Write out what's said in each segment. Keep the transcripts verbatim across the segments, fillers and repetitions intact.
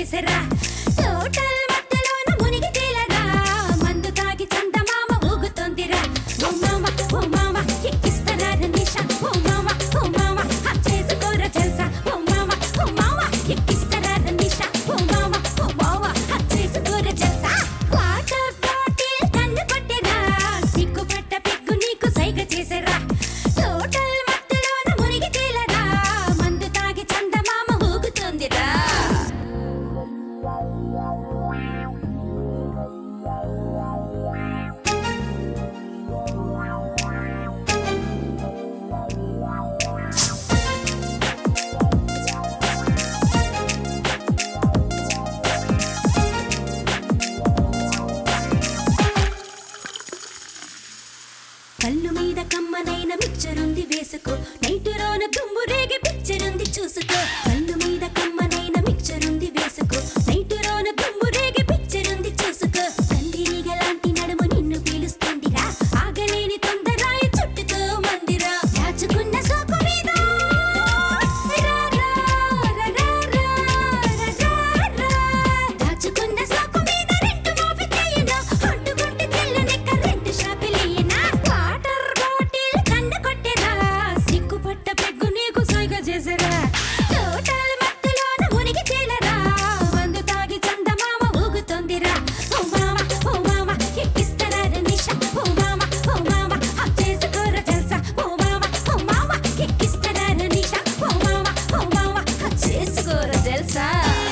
చేసరా total మత్తలోన మునిగి తేలరా మందు తాగి చందమామ ఊగుతోందిరా ఓ మామ ఓ మామ ఎక్కిస్తారా నిషా ఓ మామ ఓ మామ హక్ చేసుకోరా జల్సా ఓ మామ ఓ మామ ఎక్కిస్తారా నిషా ఓ మామ ఓ మామ హక్ చేసుకోరా జల్సా వాటర్ బాటిల్ కన్ను కొట్టెరా సిగ్గు పట్ట పెగ్గు నీకు సైగ చేసరా టోటల్ మత్తలోన మునిగి తేలరా మందు తాగి చందమామ ఊగుతోందిరా కళ్ళు మీద కమ్మనైన మిక్చరుంది వేసుకో నైటులోన దుమ్ము రేగి పిక్చరుంది చూసుకో కళ్ళు మీద కమ్మనైన మిక్చరుంది వేసుకో నైటులోన దుమ్ము రేగి పిక్చరుంది చూసుకో కందిరీగలాంటి నడుము నిన్ను పీలుస్తుందిరా ఆగలేని తొందరాయి చుట్టుతో మందిరా దాచుకున్న సోకు మీద రా రా రా రా రా రా దాచుకున్న సోకు మీద రెండు మోపి చేయనా హొట్టుకుంటే తెల్లనెక్క రెండు షాపులేయనా వాటర్ బాటిల్ కన్ను కొట్టెరా సిగ్గు పట్ట పెగ్గు నీకు సైగ చేసరా టోటల్ మత్తులోన మునిగి తేలరా మందు తాగి చందమామ ఊగుతోందిరా ఓ మామ ఓ మామ ఎక్కిస్తారా నిషా ఓ మామ ఓ మామ హక్ చేసుకోరా జల్సా ఓ మామ ఓ మామ ఎక్కిస్తారా నిషా ఓ మామ ఓ మామ హక్ చేసుకోరా జల్సా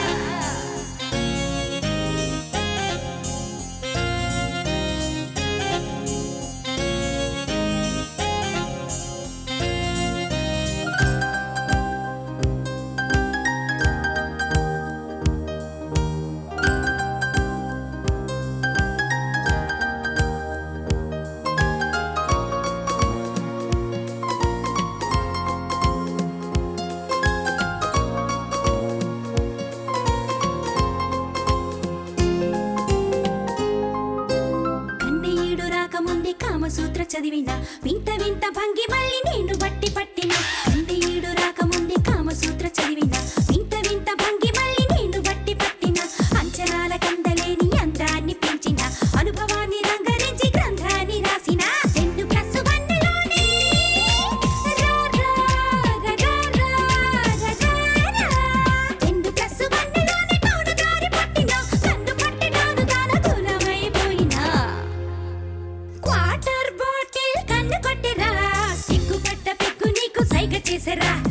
కన్నీయుడు రాకముందే కామసూత్ర చదివిన వింత వింత భంగి మళ్ళీ నేను బట్టి పట్టిన కన్నీయుడు రాకముందే కామసూత్ర చదివిన వింత వింత భంగి మళ్ళీ నేను బట్టి పట్టిన అంచనాల కందలేని అందాన్ని పెంచిన అనుభవాన్ని రంగరించి గ్రంథాన్ని రాసిన రెండు ప్లస్ వన్నులోనే రా రా రా రా రా రా రా రెండు ప్లస్ వన్నులోనే టౌను దారి పట్టిన కన్ను పట్టడాను దాన దూరమైపోయినా వాటర్ బాటిల్ కన్ను కొట్టెరా సిగ్గు పట్ట పెగ్గు నీకు సైగ చేసరా